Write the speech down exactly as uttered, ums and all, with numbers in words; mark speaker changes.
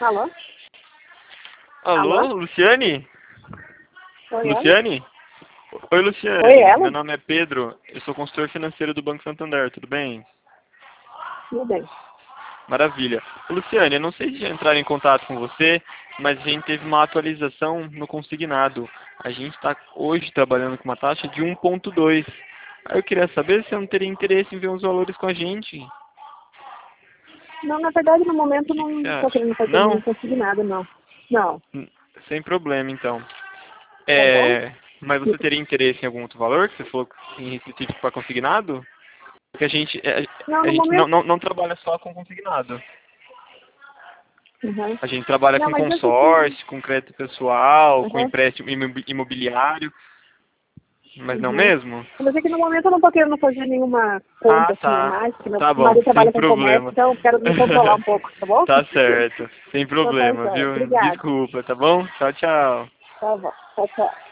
Speaker 1: Alô?
Speaker 2: Alô,
Speaker 1: Alô?
Speaker 2: Luciane?
Speaker 1: Oi, ela?
Speaker 2: Luciane? Oi, Luciane.
Speaker 1: Oi, ela?
Speaker 2: Meu nome é Pedro. Eu sou consultor financeiro do Banco Santander. Tudo bem?
Speaker 1: Tudo bem.
Speaker 2: Maravilha. Luciane, eu não sei se já entraram em contato com você, mas a gente teve uma atualização no consignado. A gente está hoje trabalhando com uma taxa de um ponto dois. Aí eu queria saber se você não teria interesse em ver os valores com a gente.
Speaker 1: Não, na verdade, no momento,
Speaker 2: O que, que você
Speaker 1: não estou
Speaker 2: acha?
Speaker 1: querendo fazer nenhum
Speaker 2: Não?
Speaker 1: consignado, não. Não,
Speaker 2: Hum, Sem problema, então.
Speaker 1: tá bom?
Speaker 2: É, mas você teria interesse em algum outro valor que você falou em restritivo para consignado? Porque a gente, é,
Speaker 1: Não,
Speaker 2: a
Speaker 1: no
Speaker 2: gente não,
Speaker 1: momento...
Speaker 2: não, não trabalha só com consignado.
Speaker 1: Uhum.
Speaker 2: A gente trabalha
Speaker 1: Não,
Speaker 2: com
Speaker 1: mas eu que...
Speaker 2: consórcio, com crédito pessoal, com
Speaker 1: Uhum.
Speaker 2: empréstimo imobi- imobiliário, mas não
Speaker 1: Uhum.
Speaker 2: mesmo?
Speaker 1: Mas é que no momento eu não estou querendo fazer nenhuma
Speaker 2: Ah,
Speaker 1: conta assim a
Speaker 2: tá.
Speaker 1: mais, porque meu
Speaker 2: Tá bom,
Speaker 1: marido
Speaker 2: sem
Speaker 1: trabalha com comércio,
Speaker 2: problema.
Speaker 1: então eu quero me controlar um pouco, tá bom?
Speaker 2: Tá certo, sem
Speaker 1: Então tá,
Speaker 2: problema,
Speaker 1: joia.
Speaker 2: viu?
Speaker 1: Obrigada.
Speaker 2: Desculpa, tá bom? Tchau, tchau.
Speaker 1: Tá bom. Tchau, tchau.